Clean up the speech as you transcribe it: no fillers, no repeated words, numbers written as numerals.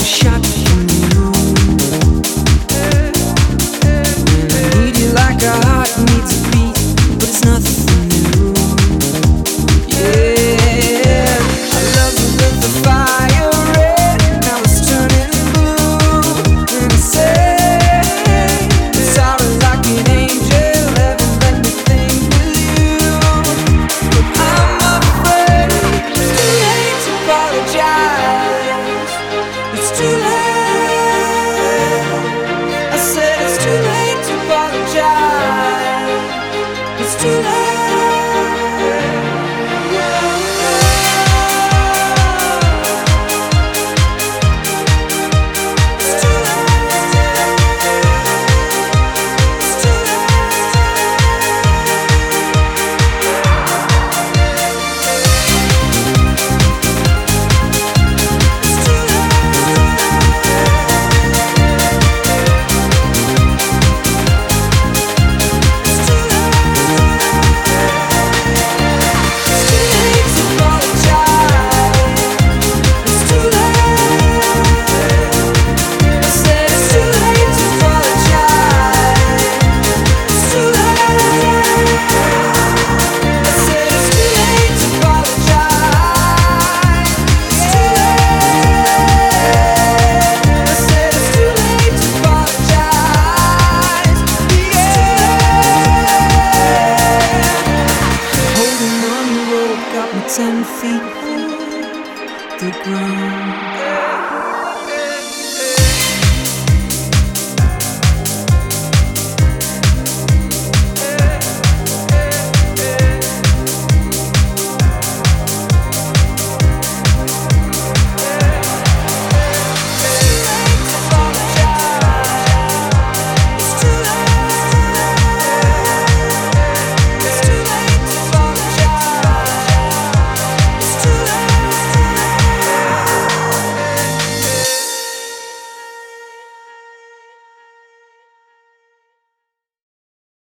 shot from you. I need you like a heart needs a beat, but it's nothing new. Yeah, I love you with the fire red, now it's turning blue. And I say it's sorry like an angel, heaven let me think with you. But I'm afraid it's too late to apologize. It's too late.